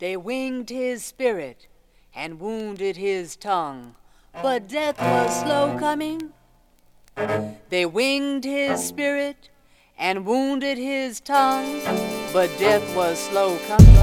They winged his spirit and wounded his tongue, but death was slow coming. They winged his spirit and wounded his tongue, but death was slow coming.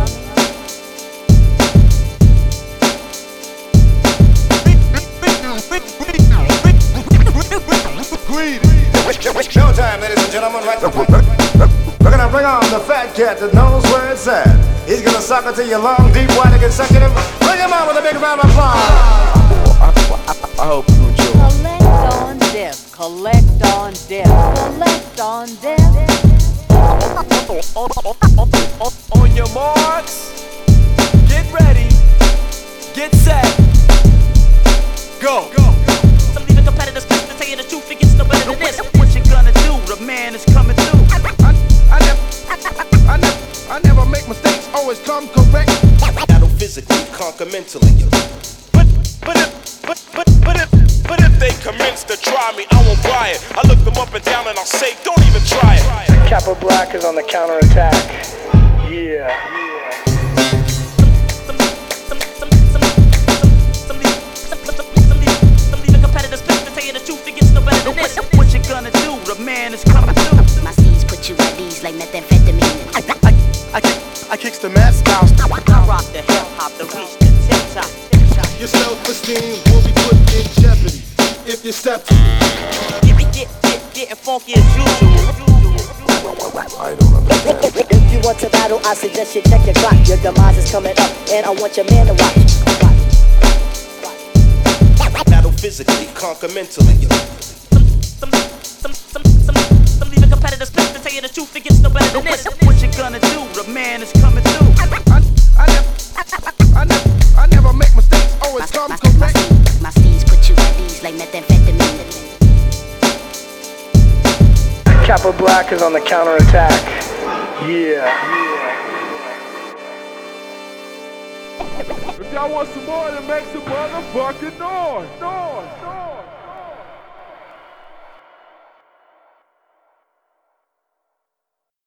Showtime, ladies and gentlemen, right now. We're gonna bring on the fat cat that knows where it's at. He's gonna suck it to you long, deep, wide, and consecutive. Bring him out with a big round of applause. I hope you enjoy. Collect on death, collect on death, collect on death. On your marks, get ready, get set, go. Some leaving competitors to tell you the truth, it gets no better than this. What you gonna do? The man is coming through. I never make mistakes, always come correct. Battle physically, conquer mentally. But if they commence to try me, I won't buy it. I look them up and down and I'll say, don't even try it. Kappa Black is on the counterattack. Yeah. Some leaving competitors to tell you the truth, it gets no better than this. What you gonna do? The man is coming through. My C's put you at ease like methamphetamine. I kicks the mad style. I rock the hip hop, the reach the tip top. Your self-esteem will be put in jeopardy if you step to it. Getting funky as usual. I don't understand. If you want to battle, I suggest you check your clock. Your demise is coming up, and I want your man to watch. Battle physically, conquer mentally. Some leaving competitors to tell you the truth, it gets no better than this. What you gonna do? The man is coming through. I never make mistakes, always come correct. My C's put you at ease like methamphetamine. Kappa Black is on the counterattack. Yeah. If y'all want some more, then make some motherfucking noise.